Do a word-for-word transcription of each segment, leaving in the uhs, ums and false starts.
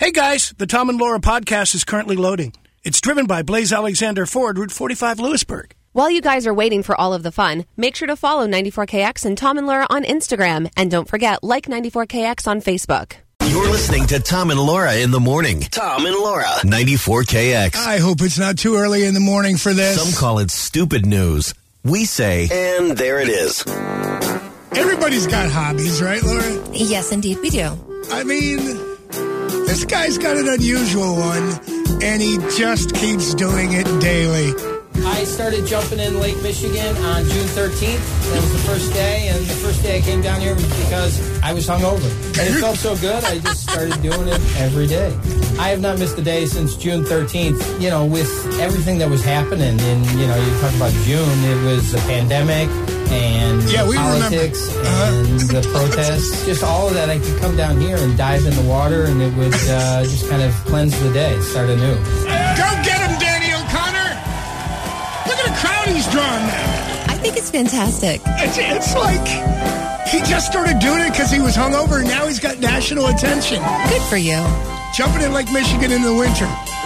Hey guys, the Tom and Laura podcast is currently loading. It's driven by Blaze Alexander Ford, Route forty-five, Lewisburg. While you guys are waiting for all of the fun, make sure to follow ninety-four K X and Tom and Laura on Instagram. And don't forget, like ninety-four K X on Facebook. You're listening to Tom and Laura in the morning. Tom and Laura, ninety-four K X. I hope it's not too early in the morning for this. Some call it stupid news. We say, and there it is. Everybody's got hobbies, right, Laura? Yes, indeed, we do. I mean... This guy's got an unusual one, and he just keeps doing it daily. I started jumping in Lake Michigan on June thirteenth. That was the first day, and the first day I came down here was because I was hungover. And it felt so good, I just started doing it every day. I have not missed a day since June thirteenth. You know, with everything that was happening, and, you know, you talk about June, it was a pandemic, and yeah, we politics, uh-huh. and the protests. Just all of that, I could come down here and dive in the water, and it would uh, just kind of cleanse the day, start anew. Go get him, Danny O'Connor! Look at the crowd he's drawn now. I think it's fantastic. It's, it's like he just started doing it because he was hungover, and now he's got national attention. Good for you. Jumping in Lake Michigan in the winter.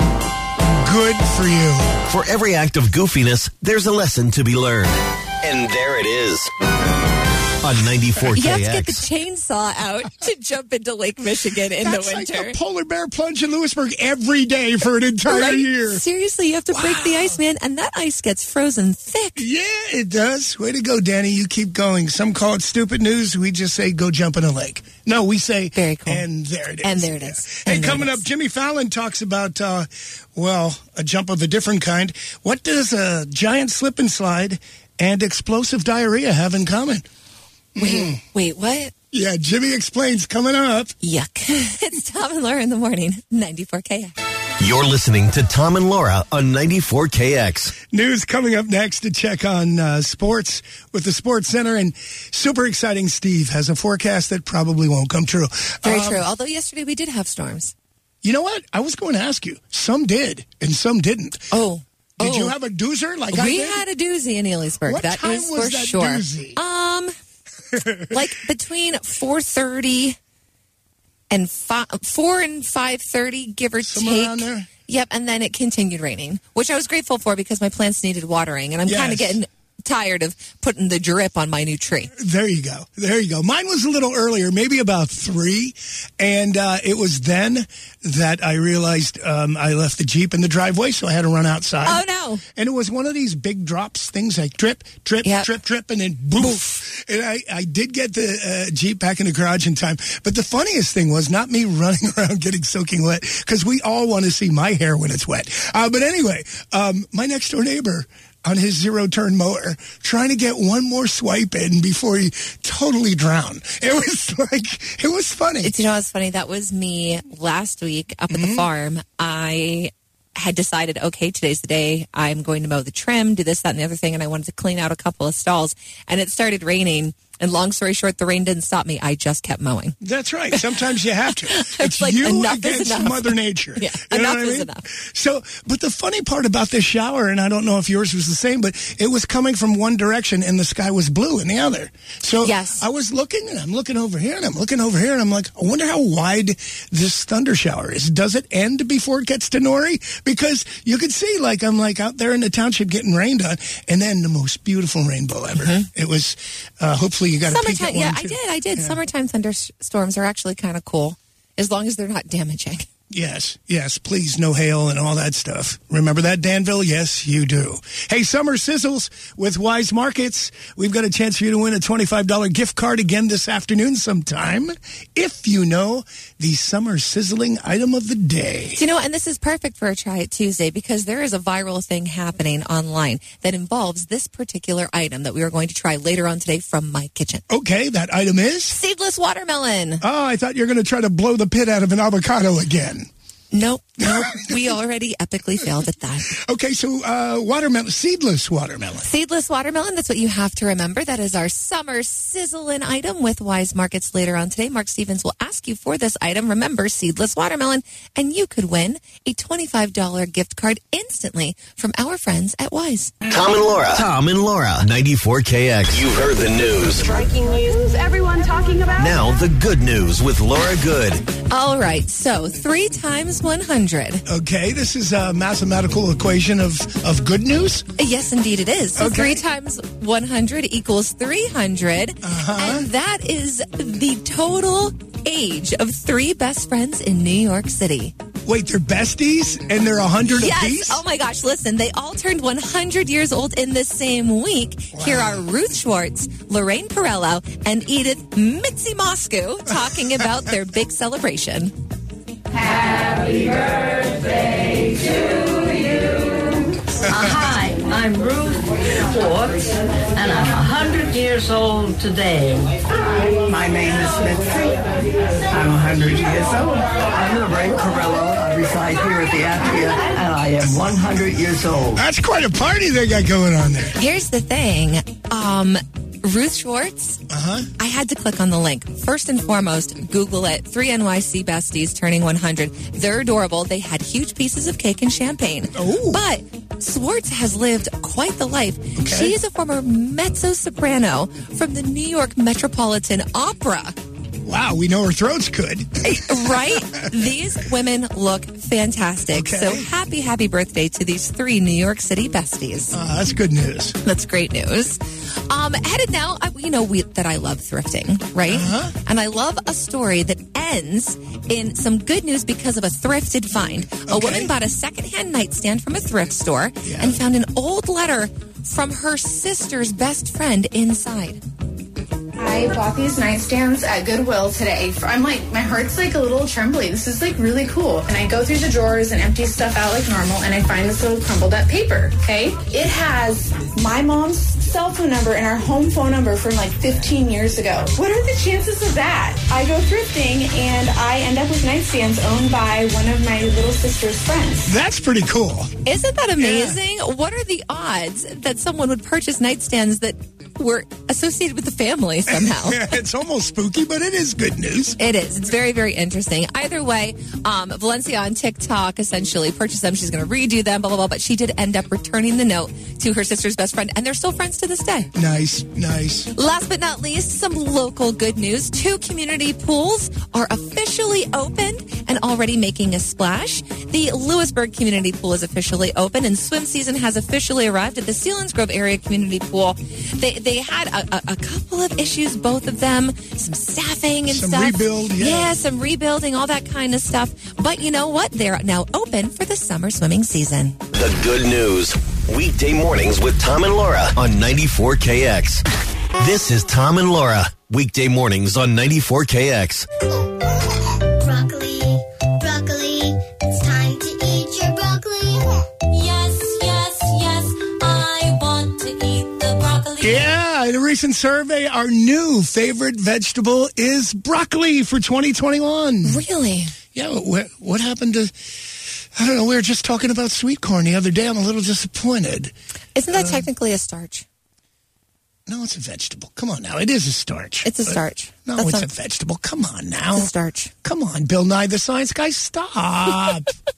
Good for you. For every act of goofiness, there's a lesson to be learned. And there it is. On ninety-four K X. You have to get the chainsaw out to jump into Lake Michigan in That's the winter. Like the polar bear plunge in Lewisburg every day for an entire right? year. Seriously, you have to wow. break the ice, man, and that ice gets frozen thick. Yeah, it does. Way to go, Danny. You keep going. Some call it stupid news. We just say go jump in a lake. No, we say, very cool. And there it is. And there it is. Yeah. And hey, coming up, Jimmy Fallon talks about, uh, well, a jump of a different kind. What does a giant slip and slide and explosive diarrhea have in common? Wait, mm. wait, what? Yeah, Jimmy explains coming up. Yuck. It's Tom and Laura in the morning, ninety-four K X. You're listening to Tom and Laura on ninety-four K X. News coming up next to check on uh, sports with the Sports Center. And super exciting, Steve has a forecast that probably won't come true. Very um, true. Although yesterday we did have storms. You know what? I was going to ask you. Some did and some didn't. Oh. Did oh. you have a doozer like we I did? We had a doozy in Elisburg. What that time is was for that sure. doozy? Um... like between four thirty and five, four and five thirty, give or Somewhere take. Around there? Yep, and then it continued raining, which I was grateful for because my plants needed watering, and I'm yes. kind of getting tired of putting the drip on my new tree. There you go. There you go. Mine was a little earlier, maybe about three, and uh, it was then that I realized um, I left the Jeep in the driveway, so I had to run outside. Oh, no. And it was one of these big drops, things like drip, drip, yep. drip, drip, and then boof. And I, I did get the uh, Jeep back in the garage in time. But the funniest thing was not me running around getting soaking wet, because we all want to see my hair when it's wet. Uh, but anyway, um, my next-door neighbor on his zero-turn mower, trying to get one more swipe in before he totally drowned. It was like, it was funny. It's, you know what's funny? That was me last week up at mm-hmm. the farm. I had decided, okay, today's the day. I'm going to mow the trim, do this, that, and the other thing, and I wanted to clean out a couple of stalls. And it started raining. And long story short, the rain didn't stop me. I just kept mowing. That's right. Sometimes you have to. It's, it's like, you enough against is enough. Mother Nature. Yeah, you know enough what I is mean? enough. So, but the funny part about this shower, and I don't know if yours was the same, but it was coming from one direction and the sky was blue in the other. So yes. I was looking and I'm looking over here and I'm looking over here and I'm like, I wonder how wide this thunder shower is. Does it end before it gets to Nori? Because you could see, like, I'm like out there in the township getting rained on, and then the most beautiful rainbow ever. Mm-hmm. It was, uh, hopefully you got a peek at one. Yeah, I did. I did. Yeah. Summertime thunderstorms are actually kind of cool, as long as they're not damaging. Yes, yes, please, no hail and all that stuff. Remember that, Danville? Yes, you do. Hey, Summer Sizzles with Wise Markets. We've got a chance for you to win a twenty-five dollars gift card again this afternoon sometime, if you know the summer sizzling item of the day. You know, and this is perfect for a Try It Tuesday, because there is a viral thing happening online that involves this particular item that we are going to try later on today from my kitchen. Okay, that item is? Seedless watermelon. Oh, I thought you were going to try to blow the pit out of an avocado again. Nope, nope. We already epically failed at that. Okay, so uh, watermelon, seedless watermelon. Seedless watermelon, that's what you have to remember. That is our summer sizzling item with Wise Markets later on today. Mark Stevens will ask you for this item. Remember, seedless watermelon, and you could win a twenty-five dollars gift card instantly from our friends at Wise. Tom and Laura. Tom and Laura. ninety-four K X. You've heard the news. Striking news everyone talking about. Now the good news with Laura Good. All right, so three times one hundred. Okay, this is a mathematical equation of, of good news? Yes, indeed it is. So Okay. three times one hundred equals three hundred. Uh-huh. And that is the total age of three best friends in New York City. Wait, they're besties and they're one hundred Yes. apiece? Oh my gosh. Listen, they all turned one hundred years old in the same week. Here are Ruth Schwartz, Lorraine Perello, and Edith Mitzi Moscow talking about their big celebration. Happy birthday to you. Uh, hi, I'm Ruth Schwartz, and I'm one hundred years old today. My name is Mitzi. I'm one hundred years old. I'm Lorraine Carello. I reside here at the Apia, and I am one hundred years old. That's quite a party they got going on there. Here's the thing. Um, Ruth Schwartz, Uh-huh. I had to click on the link. First and foremost, Google it. Three N Y C besties turning one hundred. They're adorable. They had huge pieces of cake and champagne. Oh. But Schwartz has lived quite the life. Okay. She is a former mezzo-soprano from the New York Metropolitan Opera. Wow, we know her throat's good. Right? These women look fantastic. Okay. So happy, happy birthday to these three New York City besties. Uh, that's good news. That's great news. Um, headed now, I- you know we, that I love thrifting, right? Uh-huh. And I love a story that ends in some good news because of a thrifted find. A Okay. woman bought a secondhand nightstand from a thrift store Yeah. and found an old letter from her sister's best friend inside. I bought these nightstands at Goodwill today. I'm like, my heart's like a little trembly. This is like really cool. And I go through the drawers and empty stuff out like normal, and I find this little crumbled up paper, okay? It has my mom's cell phone number and our home phone number from like fifteen years ago. What are the chances of that? I go thrifting and I end up with nightstands owned by one of my little sister's friends. That's pretty cool. Isn't that amazing? What are the odds that someone would purchase nightstands that were associated with the family somehow? It's almost spooky, but it is good news. It is. It's very, very interesting. Either way, um, Valencia on TikTok essentially purchased them. She's going to redo them, blah, blah, blah. But she did end up returning the note to her sister's best friend, and they're still friends to this day. Nice, nice. Last but not least, some local good news. Two community pools are officially opened and already making a splash. The Lewisburg Community Pool is officially open, and swim season has officially arrived at the Sealands Grove Area Community Pool. They they had a, a, a couple of issues, both of them, some staffing and Some stuff. rebuild, yeah. Yeah, some rebuilding, all that kind of stuff. But you know what? They're now open for the summer swimming season. The good news. Weekday mornings with Tom and Laura on ninety-four K X. This is Tom and Laura. Weekday mornings on ninety-four K X. Broccoli, broccoli, it's time to eat your broccoli. Yes, yes, yes, I want to eat the broccoli. Yeah, in a recent survey, our new favorite vegetable is broccoli for twenty twenty-one. Really? Yeah, what, what happened to, I don't know, we were just talking about sweet corn the other day. I'm a little disappointed. Isn't that uh, technically a starch? No, it's a vegetable. Come on now. It is a starch. It's a starch. No, That's it's not... a vegetable. Come on now. It's a starch. Come on, Bill Nye the Science Guy. Stop.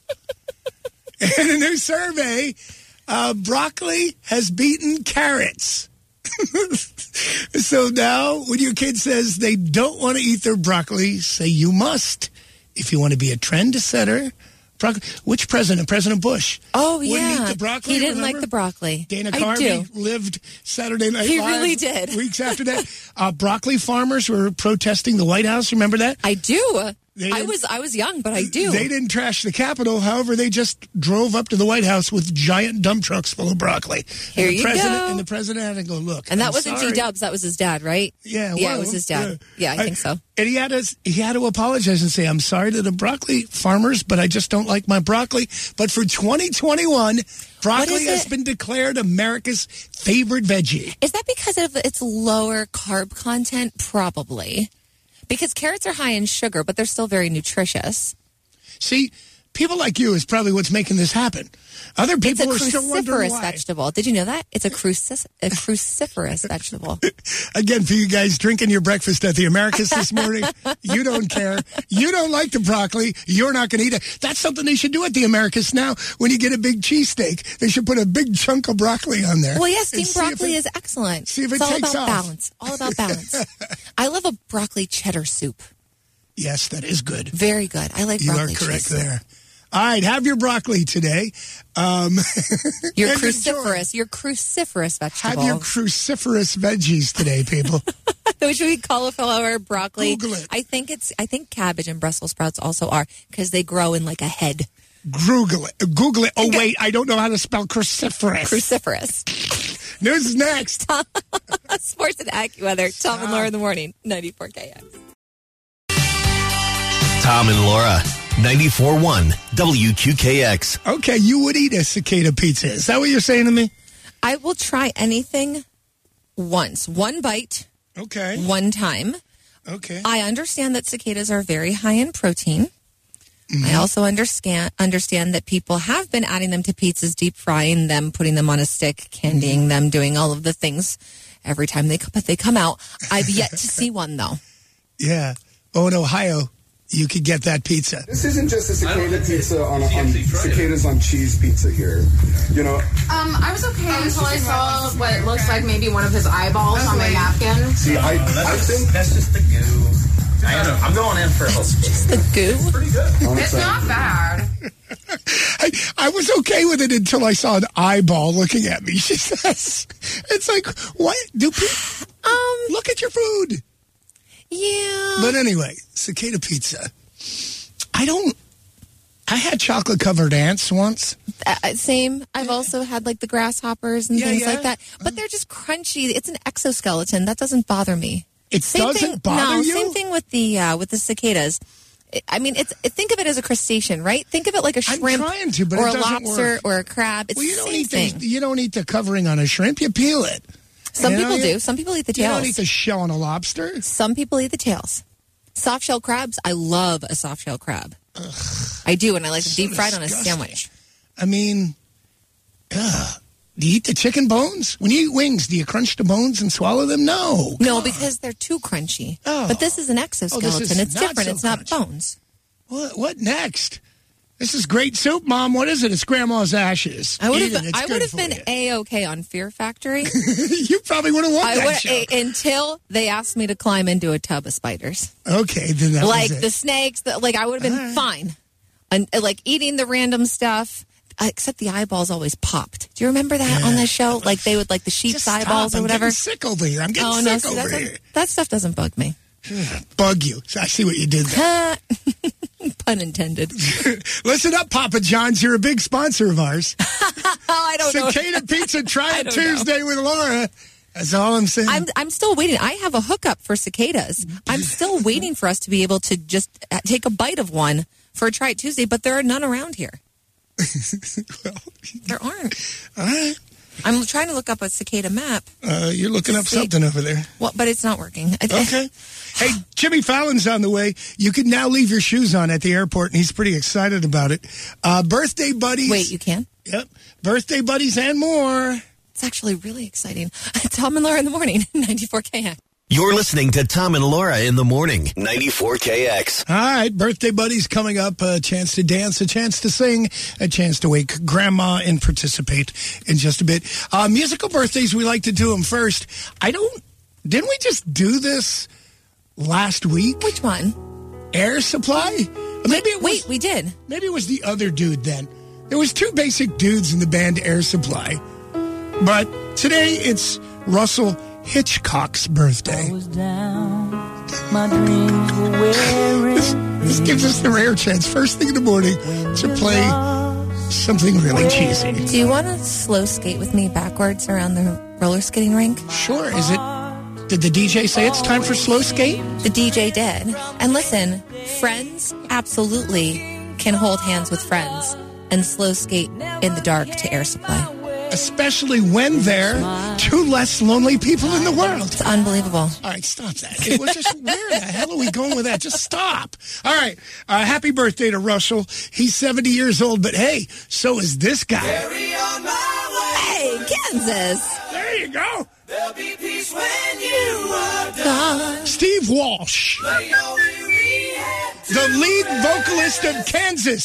In a new survey, uh, broccoli has beaten carrots. So now when your kid says they don't want to eat their broccoli, say you must. If you want to be a trendsetter, broccoli. Which president? President Bush. Oh, Wouldn't yeah. eat the broccoli, he didn't remember? like the broccoli. Dana I Carvey do. lived Saturday Night He Live. really did. Weeks after that. Uh, broccoli farmers were protesting the White House. Remember that? I do. They I didn't- was I was young, but I do. They didn't trash the Capitol. However, they just drove up to the White House with giant dump trucks full of broccoli. Here and the you president, go. And the president had to go, look. And that I'm wasn't sorry. G-Dubs. That was his dad, right? Yeah, Yeah, well, it was his dad. Yeah, I, I think so. And he had to he had to apologize and say, I'm sorry to the broccoli farmers, but I just don't like my broccoli. But for twenty twenty-one, broccoli is has it? been declared America's favorite veggie. Is that because of its lower carb content? Probably. Because carrots are high in sugar, but they're still very nutritious. See, people like you is probably what's making this happen. Other people It's are a still wondering cruciferous why. vegetable. Did you know that? It's a, crucis- a cruciferous vegetable. Again, for you guys drinking your breakfast at the Americas this morning, you don't care. You don't like the broccoli. You're not going to eat it. That's something they should do at the Americas now. When you get a big cheesesteak, they should put a big chunk of broccoli on there. Well, yes, and steamed see if broccoli it- is excellent. see if it it's all takes about off. balance. All about balance. I love a broccoli cheddar soup. Yes, that is good. Very good. I like You broccoli are correct cheese soup. there. All right, have your broccoli today. Um, You're and enjoy. cruciferous. You're cruciferous vegetable. Have your cruciferous veggies today, people. Those should be cauliflower, broccoli. Google it. I think it's. I think cabbage and Brussels sprouts also are because they grow in like a head. Google it. Google it. Oh, wait, I don't know how to spell cruciferous. Cruciferous. News is next. Sports and AccuWeather. Tom and Laura in the morning. ninety-four K X. Tom and Laura, ninety-four point one W Q K X. Okay, you would eat a cicada pizza. Is that what you're saying to me? I will try anything once. One bite, Okay. one time. Okay. I understand that cicadas are very high in protein. Mm-hmm. I also understand understand that people have been adding them to pizzas, deep frying them, putting them on a stick, candying Mm-hmm. them, doing all of the things every time they but they come out. I've yet to see one though. Yeah. Oh, in Ohio, you could get that pizza. This isn't just a cicada pizza on, a, on cicadas on cheese pizza here. You know, Um, I was okay until I saw what looks like maybe one of his eyeballs on my napkin. see, I, I think That's just the goo. I don't know. I'm going in for a whole Just the goo. pretty good. It's not bad. I, I was okay with it until I saw an eyeball looking at me. She says, it's like, what? Do people Um, look at your food? yeah. But anyway, cicada pizza. I don't, I had chocolate covered ants once. Uh, same. I've also had like the grasshoppers and Yeah, things yeah. like that. But they're just crunchy. It's an exoskeleton. That doesn't bother me. It Same doesn't thing, bother no, you? Same thing with the uh, with the cicadas. I- I mean, it's think of it as a crustacean, right? Think of it like a I'm shrimp trying to, but or it a doesn't lobster work. or a crab. It's Well, you the don't same eat thing. the, you don't eat the covering on a shrimp. You peel it. Some You know, people you- do. Some people eat the You tails. don't eat the shell on a lobster. Some people eat the tails. Soft shell crabs. I love a soft shell crab. I do, and I like them So deep fried on a disgusting. sandwich. I mean, ugh. Do you eat the chicken bones? When you eat wings, do you crunch the bones and swallow them? No. No, because they're too crunchy. Oh. But this is an exoskeleton. is it's not different. so it's not crunchy. bones. What, what next? This is great soup, Mom. What is it? It's Grandma's ashes. I would Eat have. it. It's I good would have for been you. a okay on Fear Factory. You probably would have won I that would show. a, until they asked me to climb into a tub of spiders, Okay, then that like was it. the snakes. The, like I would have been All right. fine, and uh, like eating the random stuff. Uh, except the eyeballs always popped. Do you remember that Yeah. on the show? Like they would like the sheep's Just stop. eyeballs or I'm whatever. getting sick over here. I'm getting Oh sick no, see, over that, here. doesn't- that stuff doesn't bug me. Bug you. I see what you did there. Pun intended. Listen up, Papa John's. You're a big sponsor of ours. Oh, I don't know. Cicada Pizza. Try I it don't Tuesday with Laura. That's all I'm saying. I'm I'm still waiting. I have a hookup for cicadas. I'm still waiting for us to be able to just uh, take a bite of one for a Try It Tuesday, but there are none around here. well, There aren't. all right. I'm trying to look up a cicada map. Uh, you're looking up See- something over there. Well, but it's not working. I- Okay. Hey, Jimmy Fallon's on the way. You can now leave your shoes on at the airport, and he's pretty excited about it. Uh, birthday buddies. Wait, you can? Yep. Birthday buddies and more. It's actually really exciting. Tom and Laura in the morning, ninety-four K X. You're listening to Tom and Laura in the morning, ninety-four K X. All right, birthday buddies coming up. A chance to dance, a chance to sing, a chance to wake grandma and participate in just a bit. Uh, musical birthdays, we like to do them first. I don't, didn't we just do this last week? Which one? Air Supply? Maybe it was, Wait, we did. maybe it was the other dude then. There was two basic dudes in the band Air Supply. But today it's Russell Hitchcock's birthday. My dreams were wearing. This, this gives us the rare chance, first thing in the morning, to play something really cheesy. Do you want to slow skate with me backwards around the roller skating rink? Sure. Is it? Did the D J say it's time for slow skate? The D J did. And listen, friends absolutely can hold hands with friends and slow skate in the dark to Air Supply. especially when they're two less lonely people in the world. It's unbelievable. All right, stop that. It was just, where the hell are we going with that? Just stop. All right, uh, happy birthday to Russell. He's seventy years old, but hey, so is this guy. Hey, Kansas. There you go. There'll be peace when you are done. Steve Walsh, the lead vocalist of Kansas,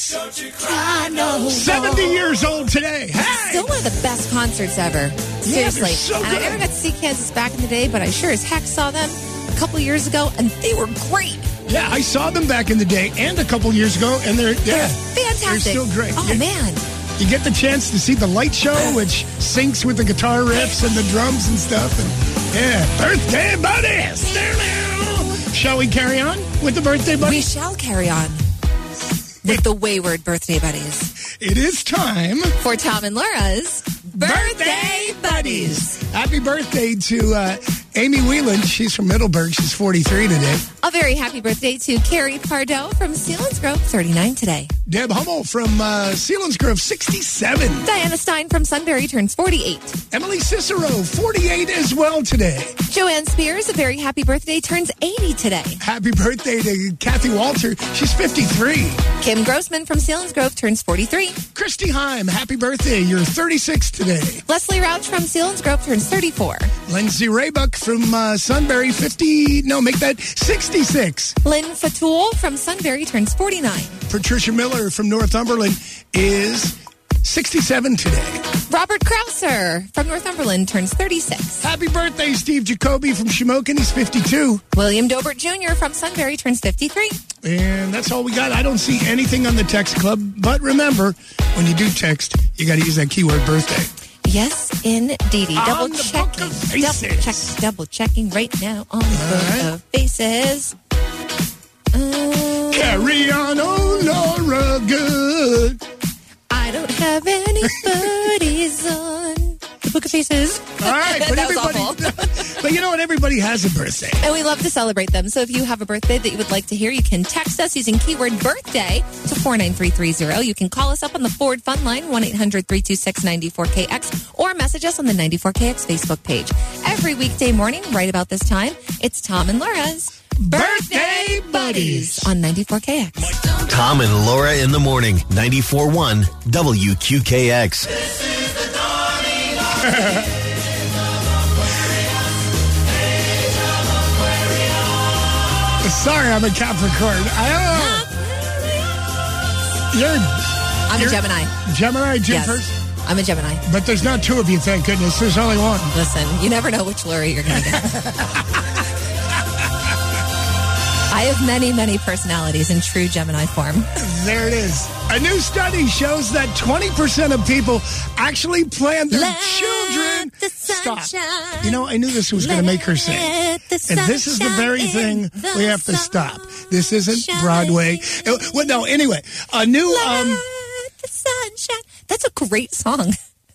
seventy years old today. Hey! Still one of the best concerts ever. Seriously. they're so and I good. never got to see Kansas back in the day, but I sure as heck saw them a couple years ago, and they were great. Yeah, I saw them back in the day and a couple years ago, and they're, yeah, Fantastic. they're still great. Oh, You- man. You get the chance to see the light show, which syncs with the guitar riffs and the drums and stuff. And yeah, birthday buddies. Shall we carry on with the birthday buddies? We shall carry on with the wayward birthday buddies. It is time for Tom and Laura's Birthday Buddies. Happy birthday to uh, Amy Whelan. She's from Middleburg. She's forty-three today. A very happy birthday to Carrie Pardo from Selinsgrove, thirty-nine today. Deb Hummel from uh, Selinsgrove, sixty-seven. Diana Stein from Sunbury turns forty-eight. Emily Cicero, forty-eight as well today. Joanne Spears, a very happy birthday, turns eighty today. Happy birthday to Kathy Walter. She's fifty-three. Kim Grossman from Selinsgrove turns forty-three. Christy Heim, happy birthday. You're thirty-six today. Leslie Rauch from Selinsgrove turns thirty-four. Lindsay Raybuck from uh, Sunbury, fifty, no, make that sixty-six. Lynn Fatul from Sunbury turns forty-nine. Patricia Miller from Northumberland is sixty-seven today. Robert Krauser from Northumberland turns thirty-six. Happy birthday, Steve Jacoby from Shamokin. He's fifty-two. William Dobert Junior from Sunbury turns fifty-three. And that's all we got. I don't see anything on the text club. But remember, when you do text, you got to use that keyword birthday. Yes, indeed. Double On the checking. book of faces. Double check. Double checking right now on the book right. of faces. Um, Carry on, oh Laura, good. I don't have any buddies on the book of faces. All right, but That was everybody, awful. but you know what? Everybody has a birthday. And we love to celebrate them. So if you have a birthday that you would like to hear, you can text us using keyword birthday to four nine three three zero. You can call us up on the Ford Fun Line, one eight hundred three two six nine four K X, or message us on the ninety-four K X Facebook page. Every weekday morning, right about this time, it's Tom and Laura's Birthday Buddies on ninety-four K X. Tom and Laura in the morning, ninety-four point one W Q K X. Sorry, I'm a Capricorn. I don't know. You're, I'm you're a Gemini. Gemini, Jim Yes, first? I'm a Gemini. But there's not two of you, thank goodness. There's only one. Listen, you never know which Laura you're going to get. I have many, many personalities in true Gemini form. There it is. A new study shows that twenty percent of people actually plan their Let children. the Stop. sunshine. You know, I knew this was going to make her sing. Let the And this is the very sunshine thing in we the have to stop. sun. This isn't Broadway. Uh, Well, no, anyway, a new... um. Let the sunshine. That's a great song.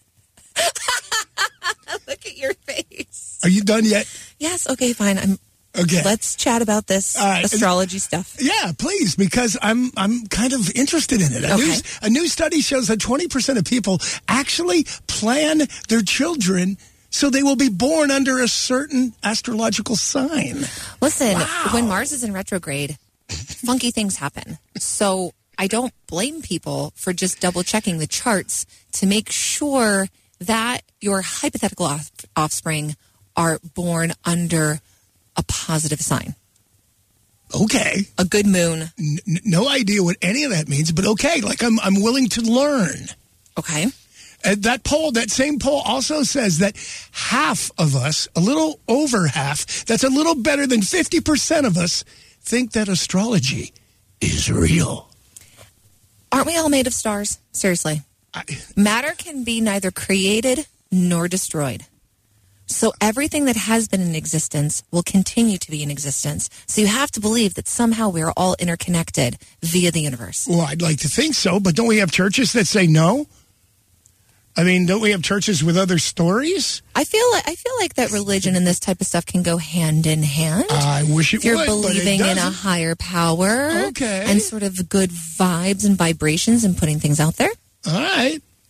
Look at your face. Are you done yet? Yes. Okay. Fine. I'm. Okay. Let's chat about this All right. astrology stuff. Yeah, please, because I'm I'm kind of interested in it. A, Okay. new, a new study shows that twenty percent of people actually plan their children so they will be born under a certain astrological sign. Listen, Wow. when Mars is in retrograde, funky things happen. So I don't blame people for just double checking the charts to make sure that your hypothetical off- offspring are born under a positive sign. Okay. A good moon. N- no idea what any of that means, but okay, like I'm I'm willing to learn. Okay. Uh, that poll, that same poll also says that half of us, a little over half, that's a little better than fifty percent of us, think that astrology is real. Aren't we all made of stars? Seriously. I, Matter can be neither created nor destroyed. So everything that has been in existence will continue to be in existence. So you have to believe that somehow we're all interconnected via the universe. well, I'd like to think so, but don't we have churches that say no? I mean, don't we have churches with other stories? I feel like I feel like that religion and this type of stuff can go hand in hand. I wish it if you're would, but it believing in a doesn't. higher power, Okay. and sort of good vibes and vibrations and putting things out there. All right.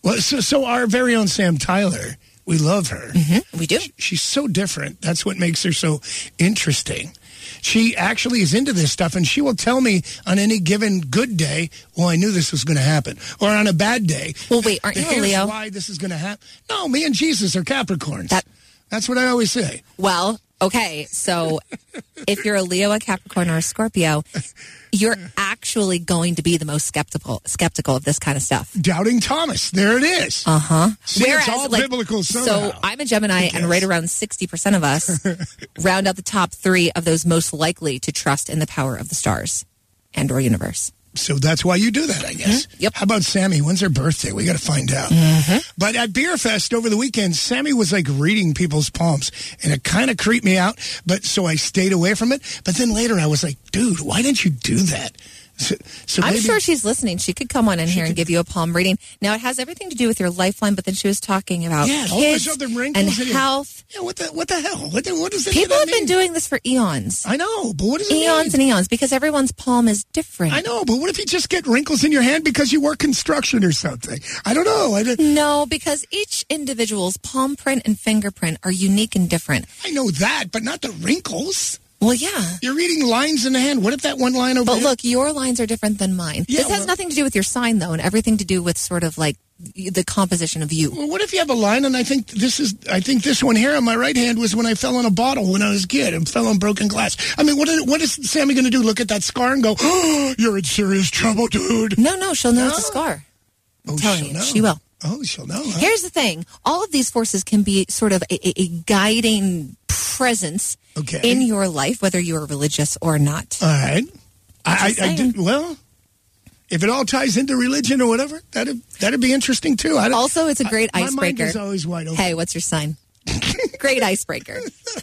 Well, so, so our very own Sam Tyler, we love her. Mm-hmm, we do. She, she's so different. That's what makes her so interesting. She actually is into this stuff, and she will tell me on any given good day, well, I knew this was going to happen. Or on a bad day. Well, wait, aren't you a here's Leo? why this is going to happen. No, me and Jesus are Capricorns. That, That's what I always say. Well, okay, so if you're a Leo, a Capricorn, or a Scorpio, you're actually going to be the most skeptical skeptical of this kind of stuff. Doubting Thomas. There it is. Uh-huh. See, Whereas, it's all like, biblical somehow. So I'm a Gemini, and right around sixty percent of us round out the top three of those most likely to trust in the power of the stars and or universe. So that's why you do that, I guess. Mm-hmm. Yep. How about Sammy? When's her birthday? We got to find out. Mm-hmm. But at Beer Fest over the weekend, Sammy was like reading people's palms, and it kind of creeped me out. But so I stayed away from it. But then later I was like, dude, why didn't you do that? So, so I'm maybe- sure she's listening. She could come on in here and give you a palm reading. Now, it has everything to do with your lifeline, but then she was talking about Yeah, all kids those other and wrinkles in your- health. Yeah, what the what the hell? What the, what does that People that have mean? been doing this for eons. I know, but what does it Eons mean? and eons, because everyone's palm is different. I know, but what if you just get wrinkles in your hand because you work construction or something? I don't know. I, don't- No, because each individual's palm print and fingerprint are unique and different. I know that, but not the wrinkles. Well, yeah. You're reading lines in the hand. What if that one line over But there? look, your lines are different than mine. Yeah, this has well- nothing to do with your sign, though, and everything to do with sort of like the composition of you. Well, what if you have a line, and I think this is, I think this one here on my right hand was when I fell on a bottle when I was a kid and fell on broken glass. I mean, what is, what is Sammy going to do? Look at that scar and go, oh, you're in serious trouble, dude. No, no, she'll know No? it's a scar. I'm Oh, telling she'll you, know. she will. Oh, she'll know. Huh? Here's the thing. All of these forces can be sort of a, a, a guiding presence Okay. in your life, whether you are religious or not. All right. I, I, Just I saying. did, well, if it all ties into religion or whatever, that'd, that'd be interesting, too. I don't- Also, it's a great I, my icebreaker. mind is always wide open. Hey, what's your sign? Great icebreaker.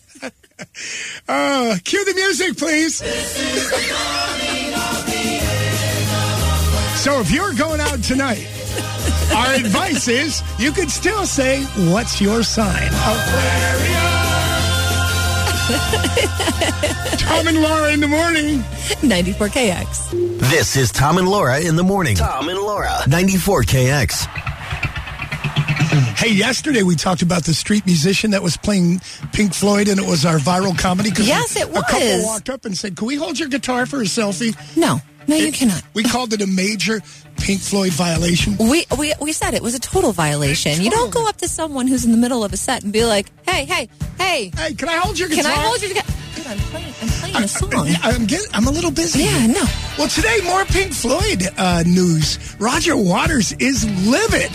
Uh, cue the music, please. So if you're going out tonight, our advice is you could still say, what's your sign? Tom and Laura in the morning. ninety-four K X. This is Tom and Laura in the morning. Tom and Laura. ninety-four K X. Hey, yesterday we talked about the street musician that was playing Pink Floyd, and it was our viral comedy. 'cause Yes, we- it A couple was. walked up and said, can we hold your guitar for a selfie? No, no, you cannot. We called it a major Pink Floyd violation. We, we we said it was a total violation. You don't go up to someone who's in the middle of a set and be like, hey, hey, hey. Hey, can I hold your Can guitar? I hold your guitar? Dude, I'm playing, I'm playing a song. Yeah, I'm, getting, I'm a little busy. Yeah, no. Well, today, more Pink Floyd uh, news. Roger Waters is livid.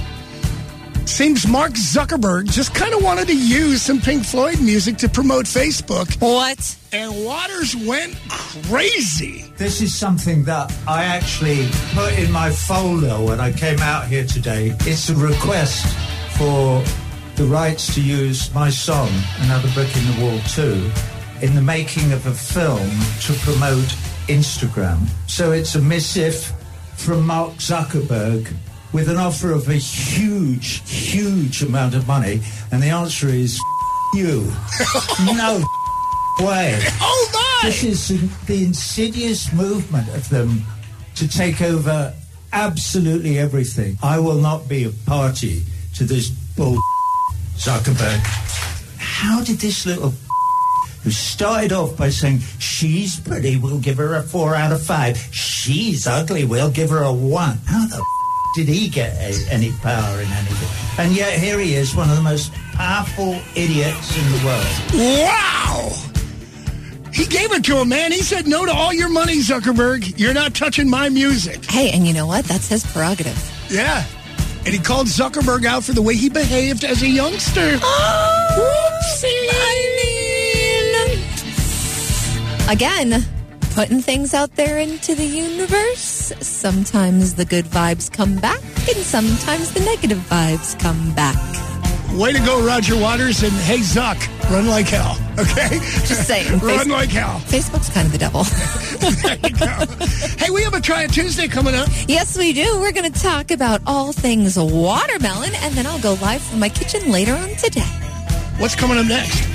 Seems Mark Zuckerberg just kind of wanted to use some Pink Floyd music to promote Facebook. What? And Waters went crazy. This is something that I actually put in my folder when I came out here today. It's a request for the rights to use my song, Another Brick in the Wall two, in the making of a film to promote Instagram. So it's a missive from Mark Zuckerberg with an offer of a huge, huge amount of money. And the answer is, F- you. No way. Oh, my! This is the insidious movement of them to take over absolutely everything. I will not be a party to this bull Zuckerberg. How did this little who started off by saying, she's pretty, we'll give her a four out of five. She's ugly, we'll give her a one. How the did he get a, any power in anything? And yet here he is, one of the most powerful idiots in the world. Wow! He gave it to him, man. He said no to all your money, Zuckerberg. You're not touching my music. Hey, and you know what? That's his prerogative. Yeah. And he called Zuckerberg out for the way he behaved as a youngster. Oh, Whoopsie! I mean, again, putting things out there into the universe. Sometimes the good vibes come back, and sometimes the negative vibes come back. Way to go, Roger Waters, and hey, Zuck, run like hell, okay? Just saying. Run Facebook- like hell. Facebook's kind of the devil. There you go. Hey, we have a Try It Tuesday coming up. Yes, we do. We're going to talk about all things watermelon, and then I'll go live from my kitchen later on today. What's coming up next?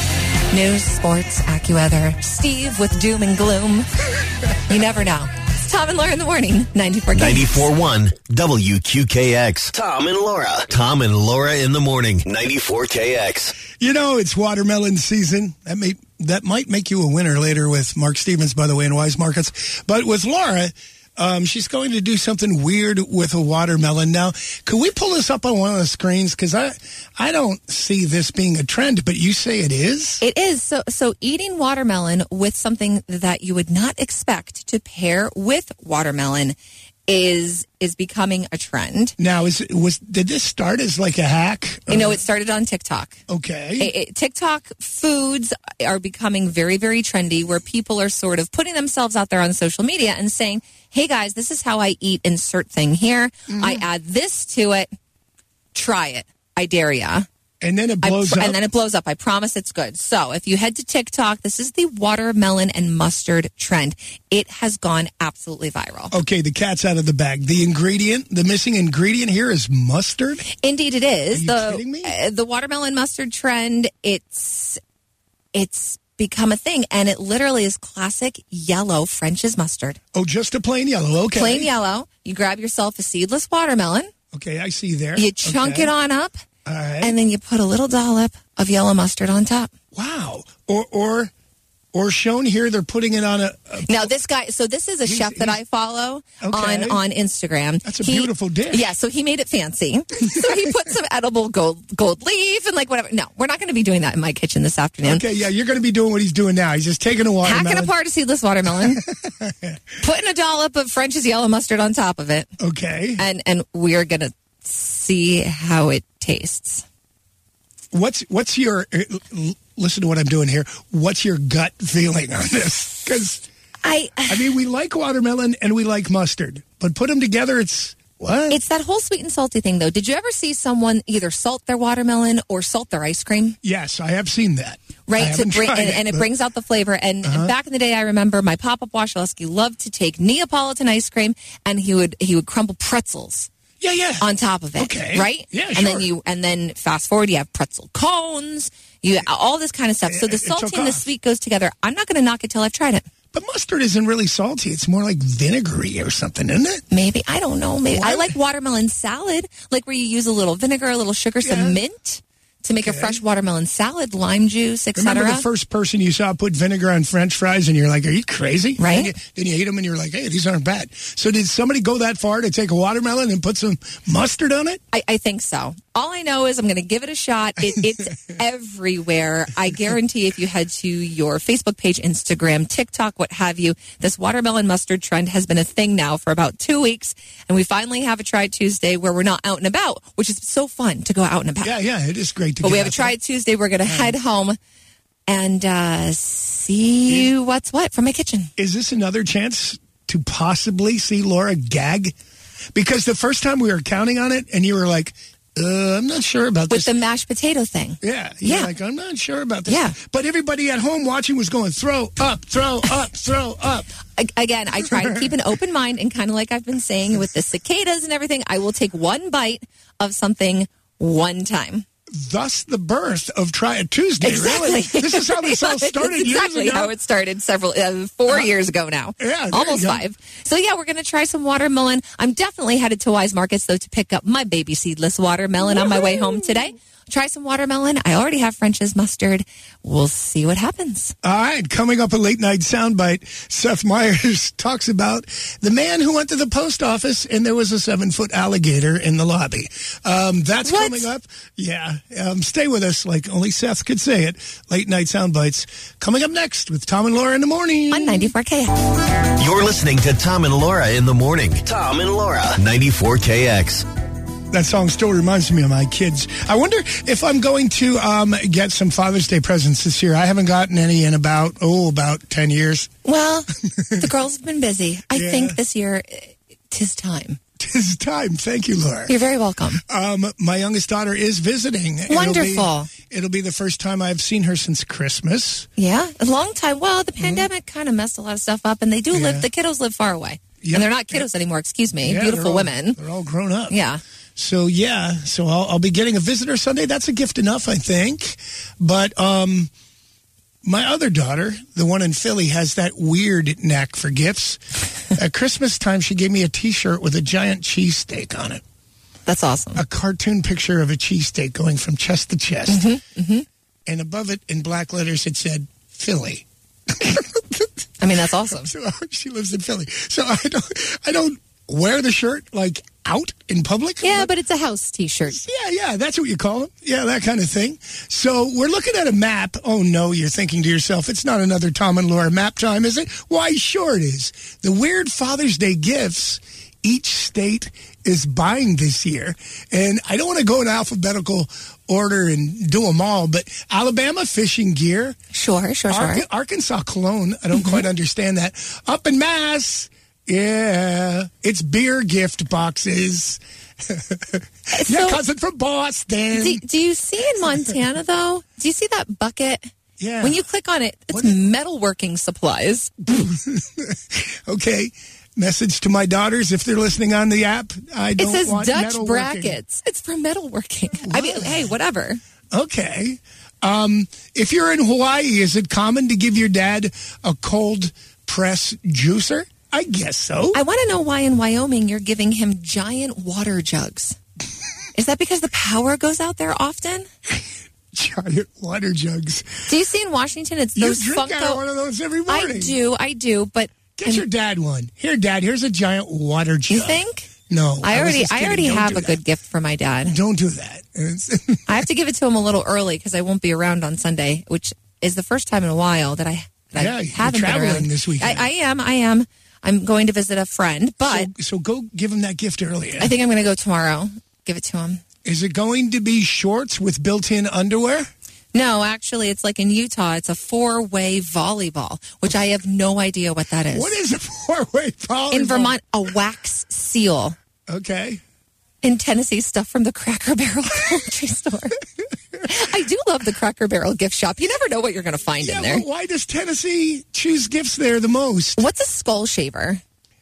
News, sports, AccuWeather, Steve with doom and gloom. You never know. It's Tom and Laura in the morning, ninety-four K X. ninety-four point one W Q K X. Tom and Laura. Tom and Laura in the morning, ninety-four K X. You know, it's watermelon season. That may that might make you a winner later with Mark Stevens, by the way, in Wise Markets. But with Laura, um, she's going to do something weird with a watermelon. Now, could we pull this up on one of the screens? Because I, I don't see this being a trend, but you say it is? It is. So, so eating watermelon with something that you would not expect to pair with watermelon is is becoming a trend. Now, is it, was did this start as like a hack? You know, it started on TikTok. Okay. It, it, TikTok foods are becoming very, very trendy, where people are sort of putting themselves out there on social media and saying, hey, guys, this is how I eat insert thing here. Mm-hmm. I add this to it. Try it. I dare ya. And then it blows pr- up. And then it blows up. I promise it's good. So if you head to TikTok, this is the watermelon and mustard trend. It has gone absolutely viral. Okay, the cat's out of the bag. The ingredient, the missing ingredient here is mustard? Indeed it is. Are you the, kidding me? Uh, the watermelon mustard trend, it's it's become a thing, and it literally is classic yellow French's mustard. Oh, just a plain yellow. Okay. Plain yellow. You grab yourself a seedless watermelon. Okay, I see there. You chunk okay. it on up. All right. And then you put a little dollop of yellow mustard on top. Wow. Or or or shown here, they're putting it on a... a now, this guy... So this is a he's, chef that I follow okay. on, on Instagram. That's a he, beautiful dish. Yeah, so he made it fancy. So he put some edible gold gold leaf and like whatever. No, we're not going to be doing that in my kitchen this afternoon. Okay, yeah, you're going to be doing what he's doing now. He's just taking a watermelon. Hacking apart a seedless watermelon. Putting a dollop of French's yellow mustard on top of it. Okay. And, and we're going to see how it tastes. What's what's your uh, listen to what I'm doing here? What's your gut feeling on this? Because I, I mean, we like watermelon and we like mustard, but put them together, it's what? It's that whole sweet and salty thing, though. Did you ever see someone either salt their watermelon or salt their ice cream? Yes, I have seen that. Right, to bring, and, it, and it but... brings out the flavor. And uh-huh. back in the day, I remember my Papa Washaleski loved to take Neapolitan ice cream, and he would he would crumble pretzels. Yeah, yeah. On top of it. Okay. Right? Yeah, and sure. then you and then fast forward, you have pretzel cones, you all this kind of stuff. So the salty and the sweet goes together. I'm not going to knock it till I've tried it. But mustard isn't really salty. It's more like vinegary or something, isn't it? Maybe. I don't know. Maybe what? I like watermelon salad, like where you use a little vinegar, a little sugar, yeah. some mint. To make okay. a fresh watermelon salad, lime juice, et cetera. Remember the first person you saw put vinegar on French fries, and you're like, "Are you crazy?" Right? Then you, then you ate them, and you're like, "Hey, these aren't bad." So did somebody go that far to take a watermelon and put some mustard on it? I, I think so. All I know is I'm going to give it a shot. It, it's everywhere. I guarantee if you head to your Facebook page, Instagram, TikTok, what have you, this watermelon mustard trend has been a thing now for about two weeks. And we finally have a Try Tuesday where we're not out and about, which is so fun to go out and about. Yeah, yeah, it is great to But get we have out a Try there. Tuesday. We're going to head home and uh, see is, what's what from my kitchen. Is this another chance to possibly see Laura gag? Because the first time we were counting on it, and you were like, Uh, I'm not sure about With this. the mashed potato thing. Yeah. Yeah. Like, I'm not sure about this. Yeah. But everybody at home watching was going, throw up, throw up, throw up. Again, I try to keep an open mind, and kind of like I've been saying with the cicadas and everything, I will take one bite of something one time. Thus the birth of Try It Tuesday, exactly. really. This is how this all started That's exactly years ago. how it started several, uh, four uh, years ago now. Yeah, almost five. So yeah, we're going to try some watermelon. I'm definitely headed to Wise Markets, though, to pick up my baby seedless watermelon on my way home today. Try some watermelon. I already have French's mustard. We'll see what happens. All right. Coming up a late night soundbite, Seth Meyers talks about the man who went to the post office and there was a seven foot alligator in the lobby. Um, that's what? coming up. Yeah. Um, stay with us like only Seth could say it. Late night soundbites coming up next with Tom and Laura in the morning. On ninety-four K X. You're listening to Tom and Laura in the morning. Tom and Laura, ninety-four K X. That song still reminds me of my kids. I wonder if I'm going to um, get some Father's Day presents this year. I haven't gotten any in about, oh, about ten years. Well, the girls have been busy. I Yeah. think this year, tis time. Tis time. Thank you, Laura. You're very welcome. Um, my youngest daughter is visiting. Wonderful. It'll be, it'll be the first time I've seen her since Christmas. Yeah, a long time. Well, the pandemic kind of messed a lot of stuff up, and they do Yeah. live, the kiddos live far away. Yep. And they're not kiddos anymore, excuse me. Yeah, Beautiful they're all- women. They're all grown up. Yeah. So, yeah. So I'll, I'll be getting a visitor Sunday. That's a gift enough, I think. But um, My other daughter, the one in Philly, has that weird knack for gifts. At Christmas time, she gave me a T-shirt with a giant cheesesteak on it. That's awesome. A cartoon picture of a cheesesteak going from chest to chest. Mm-hmm, mm-hmm. And above it, in black letters, it said, Philly. I mean, that's awesome. So she lives in Philly. So I don't, I don't wear the shirt, like, out in public. Yeah, but, but it's a house T-shirt. Yeah, yeah, that's what you call them. Yeah, that kind of thing. So we're looking at a map. Oh, no, you're thinking to yourself, it's not another Tom and Laura map time, is it? Why, sure it is. The weird Father's Day gifts each state is buying this year. And I don't want to go in alphabetical order and do them all, but Alabama fishing gear. Sure, sure, Ar- sure. Arkansas cologne. I don't mm-hmm. quite understand that. Up in Mass. Yeah, it's beer gift boxes. So, Your cousin from Boston. Do, do you see in Montana, though? Do you see that bucket? Yeah. When you click on it, it's metalworking supplies. Okay. Message to my daughters, if they're listening on the app, I don't want It says want Dutch brackets. It's for metalworking. I mean, hey, whatever. Okay. Um, if you're in Hawaii, is it common to give your dad a cold press juicer? I guess so. I want to know why in Wyoming you're giving him giant water jugs. Is that because the power goes out there often? Giant water jugs. Do you see in Washington, it's you those drink Funko... out of one of those every morning. I do, I do, but... Get your dad one. Here, Dad, here's a giant water jug. You think? No. I, I already I already Don't have do a that. good gift for my dad. Don't do that. I have to give it to him a little early because I won't be around on Sunday, which is the first time in a while that I, that yeah, I you're haven't been traveling around. this weekend. I, I am, I am. I'm going to visit a friend, but... So, so go give him that gift earlier. I think I'm going to go tomorrow. Give it to him. Is it going to be shorts with built-in underwear? No, actually, it's like in Utah. It's a four-way volleyball, which I have no idea what that is. What is a four-way volleyball? In Vermont, a wax seal. Okay. In Tennessee, stuff from the Cracker Barrel grocery store. I do love the Cracker Barrel gift shop. You never know what you're going to find yeah, in there. But why does Tennessee choose gifts there the most? What's a skull shaver?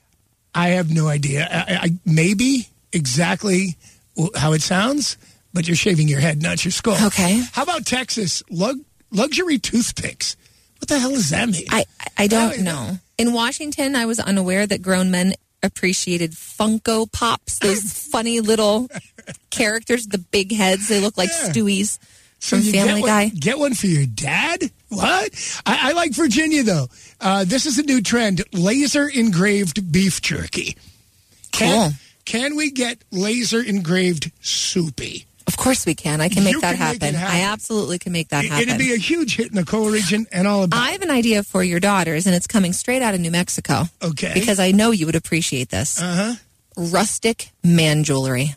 I have no idea. I, I, maybe exactly how it sounds, but you're shaving your head, not your skull. Okay. How about Texas? Lug, luxury toothpicks. What the hell does that mean? I, I don't know. In Washington, I was unaware that grown men appreciated Funko Pops, those funny little characters, the big heads. They look like Yeah. Stewie's So from you Family get Guy. one, get one for your dad? What? I, I like Virginia, though. Uh, this is a new trend, laser engraved beef jerky. Can, Cool. can we get laser engraved soupy? Of course we can. I can make You that can make happen. it happen. I absolutely can make that It- happen. It'd be a huge hit in the coal region and all about I have an idea for your daughters, and it's coming straight out of New Mexico. Okay. Because I know you would appreciate this. Uh-huh. Rustic man jewelry.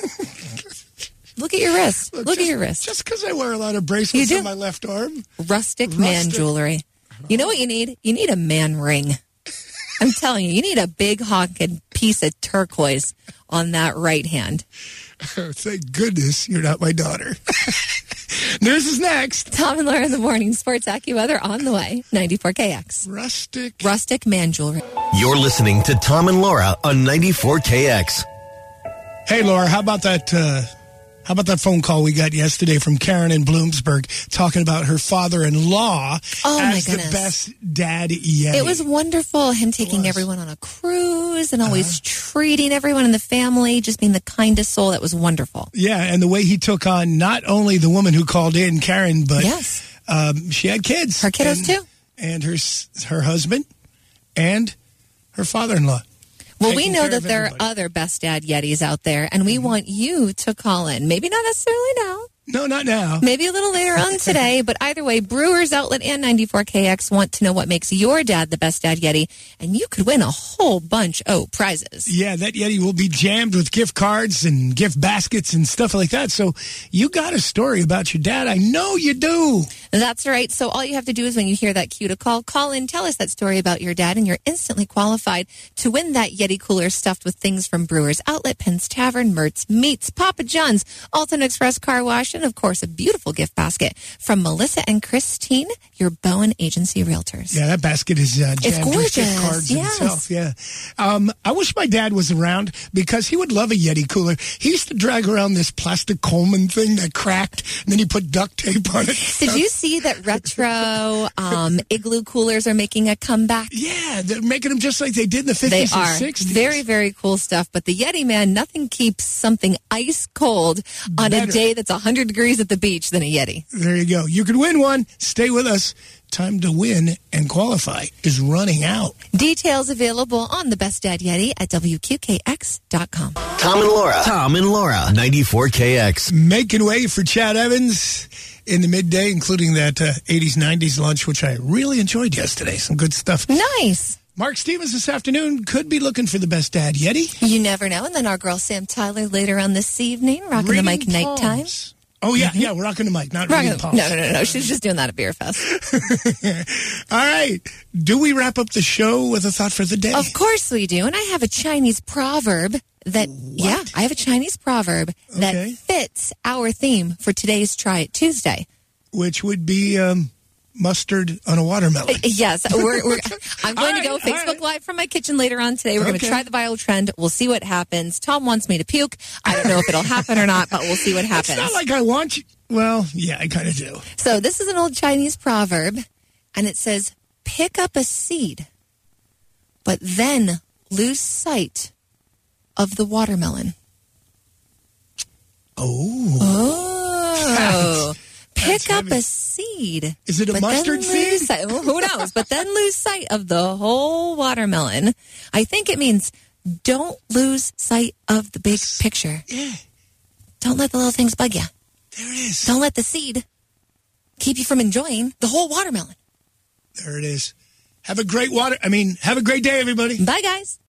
Look at your wrist. Look, just, at your wrist. Just because I wear a lot of bracelets You do. on my left arm. Rustic, man Rustic. jewelry. You know what you need? You need a man ring. I'm telling you, you need a big honking piece of turquoise on that right hand. Thank goodness you're not my daughter. News is next. Tom and Laura in the morning. Sports AccuWeather on the way. ninety-four K X. Rustic. Rustic man jewelry. You're listening to Tom and Laura on ninety-four K X. Hey, Laura, how about that? Uh, how about that phone call we got yesterday from Karen in Bloomsburg talking about her father-in-law Oh, my as the goodness. best dad yet? It was wonderful, him taking everyone on a cruise and always Uh-huh. treating everyone in the family, just being the kindest soul. That was wonderful. Yeah, and the way he took on not only the woman who called in, Karen, but Yes. um, she had kids. Her kiddos, and, too. And her s- her husband and her father-in-law. Well, we Taking know care that of there are everybody. other Best Dad Yetis out there, and we want you to call in. Maybe not necessarily now. No, not now. Maybe a little later on today, but either way, Brewers Outlet and ninety-four K X want to know what makes your dad the best dad Yeti, and you could win a whole bunch of prizes. Yeah, that Yeti will be jammed with gift cards and gift baskets and stuff like that. So you got a story about your dad. I know you do. That's right. So all you have to do is when you hear that cue to call, call in, tell us that story about your dad, and you're instantly qualified to win that Yeti cooler stuffed with things from Brewers Outlet, Penn's Tavern, Mertz Meats, Papa John's, Alton Express Car Wash, selection. Of course, a beautiful gift basket from Melissa and Christine, your Bowen Agency Realtors. Yeah, that basket is uh, It's jammed with gift gorgeous, cards in yes. itself. Yeah. Um, I wish my dad was around because he would love a Yeti cooler. He used to drag around this plastic Coleman thing that cracked, and then he put duct tape on it. Did you see that retro um, igloo coolers are making a comeback? Yeah, they're making them just like they did in the They fifties and are. sixties. Very, very cool stuff. But the Yeti, man, nothing keeps something ice cold on Better. a day that's one hundred degrees at the beach than a Yeti. There you go. You can win one. Stay with us. Time to win and qualify is running out. Details available on the Best Dad Yeti at W Q K X dot com. Tom and Laura. Tom and Laura. ninety-four K X. Making way for Chad Evans in the midday, including that uh, eighties, nineties lunch, which I really enjoyed yesterday. Some good stuff. Nice. Mark Stevens this afternoon could be looking for the Best Dad Yeti. You never know. And then our girl Sam Tyler later on this evening, rocking Reading the mic nighttime. palms. Oh, yeah, yeah, we're rocking the mic, not Rocking- reading palms. no, no, no, no. She's just doing that at Beer Fest. All right. Do we wrap up the show with a thought for the day? Of course we do. And I have a Chinese proverb that, yeah, I have a Chinese proverb that Okay. fits our theme for today's Try It Tuesday. Which would be um, mustard on a watermelon. Yes, we're, we're, I'm going All to go right, all Facebook right. Live from my kitchen later on today. We're going Okay. to try the viral trend. We'll see what happens. Tom wants me to puke. I don't know if it'll happen or not, but we'll see what happens. It's not like I want you. Well, yeah, I kind of do. So this is an old Chinese proverb, and it says, pick up a seed, but then lose sight of the watermelon. Oh. Oh. Pick up heavy. a seed. Is it a but then mustard lose seed? sight- well, who knows? But then lose sight of the whole watermelon. I think it means don't lose sight of the big picture. Yeah. Don't let the little things bug you. There it is. Don't let the seed keep you from enjoying the whole watermelon. There it is. Have a great water. I mean, have a great day, everybody. Bye, guys.